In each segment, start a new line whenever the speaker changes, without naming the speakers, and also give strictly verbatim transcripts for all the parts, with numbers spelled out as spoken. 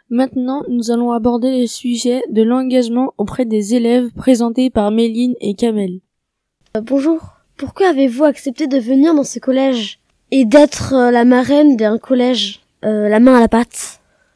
Maintenant, nous allons aborder le sujet de l'engagement auprès des élèves présenté par Méline et Kamel.
Euh, bonjour, pourquoi avez-vous accepté de venir dans ce collège et d'être euh, la marraine d'un collège, euh, la main à la pâte ?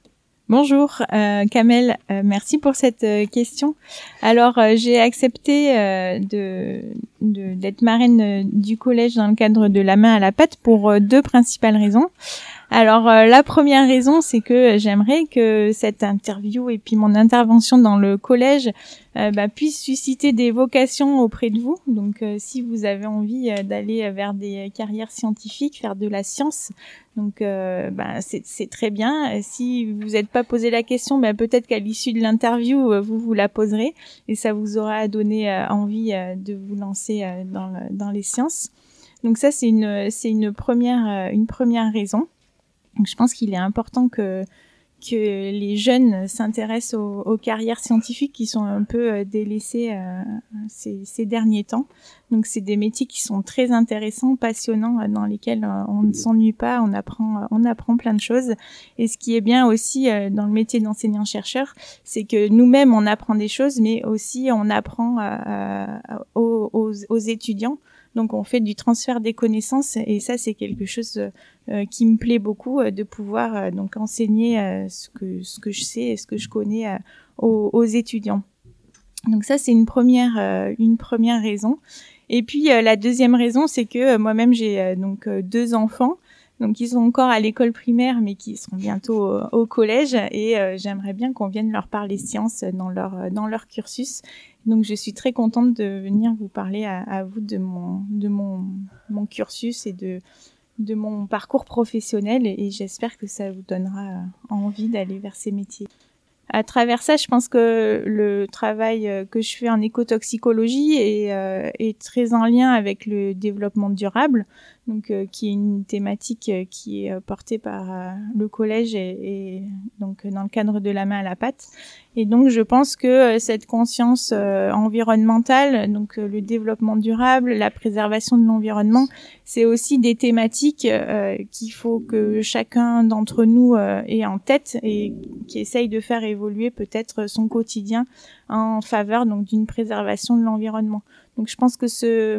Bonjour euh, Kamel, euh, merci pour cette euh, question. Alors euh, j'ai accepté euh, de, de d'être marraine euh, du collège dans le cadre de la main à la pâte pour euh, deux principales raisons. Alors euh, la première raison, c'est que j'aimerais que cette interview et puis mon intervention dans le collège euh, bah, puisse susciter des vocations auprès de vous. Donc euh, si vous avez envie euh, d'aller vers des carrières scientifiques, faire de la science, donc euh, bah, c'est, c'est très bien. Si vous n'êtes pas posé la question, bah, peut-être qu'à l'issue de l'interview, euh, vous vous la poserez et ça vous aura donné euh, envie euh, de vous lancer euh, dans, le, dans les sciences. Donc ça, c'est une, c'est une première, euh, une première raison. Donc, je pense qu'il est important que que les jeunes s'intéressent aux, aux carrières scientifiques qui sont un peu délaissées euh, ces, ces derniers temps. Donc, c'est des métiers qui sont très intéressants, passionnants, dans lesquels euh, on ne s'ennuie pas, on apprend, on apprend plein de choses. Et ce qui est bien aussi euh, dans le métier d'enseignant-chercheur, c'est que nous-mêmes, on apprend des choses, mais aussi on apprend euh, aux, aux, aux étudiants. Donc, on fait du transfert des connaissances et ça, c'est quelque chose euh, qui me plaît beaucoup, euh, de pouvoir euh, donc enseigner euh, ce que ce que je sais et ce que je connais euh, aux, aux étudiants. Donc ça, c'est une première euh, une première raison. Et puis euh, la deuxième raison, c'est que euh, moi-même j'ai euh, donc euh, deux enfants. Donc ils sont encore à l'école primaire, mais qui seront bientôt au, au collège, et euh, j'aimerais bien qu'on vienne leur parler sciences dans leur dans leur cursus. Donc je suis très contente de venir vous parler à, à vous de mon de mon mon cursus et de de mon parcours professionnel, et, et j'espère que ça vous donnera envie d'aller vers ces métiers. À travers ça, je pense que le travail que je fais en écotoxicologie est, euh, est très en lien avec le développement durable, donc euh, qui est une thématique qui est portée par euh, le collège et, et donc dans le cadre de la main à la pâte. Et donc je pense que cette conscience euh, environnementale, donc euh, le développement durable, la préservation de l'environnement, c'est aussi des thématiques euh, qu'il faut que chacun d'entre nous euh, ait en tête et qui essaye de faire évoluer peut-être son quotidien en faveur donc d'une préservation de l'environnement. Donc je pense que ce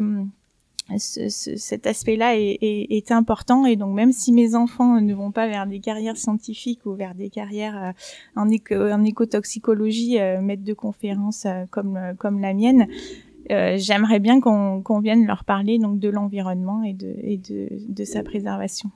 Ce, ce, cet aspect-là est, est, est important, et donc même si mes enfants ne vont pas vers des carrières scientifiques ou vers des carrières euh, en, éco, en écotoxicologie, euh, maître de conférence euh, comme comme la mienne, euh, j'aimerais bien qu'on, qu'on vienne leur parler donc de l'environnement et de et de, de sa préservation.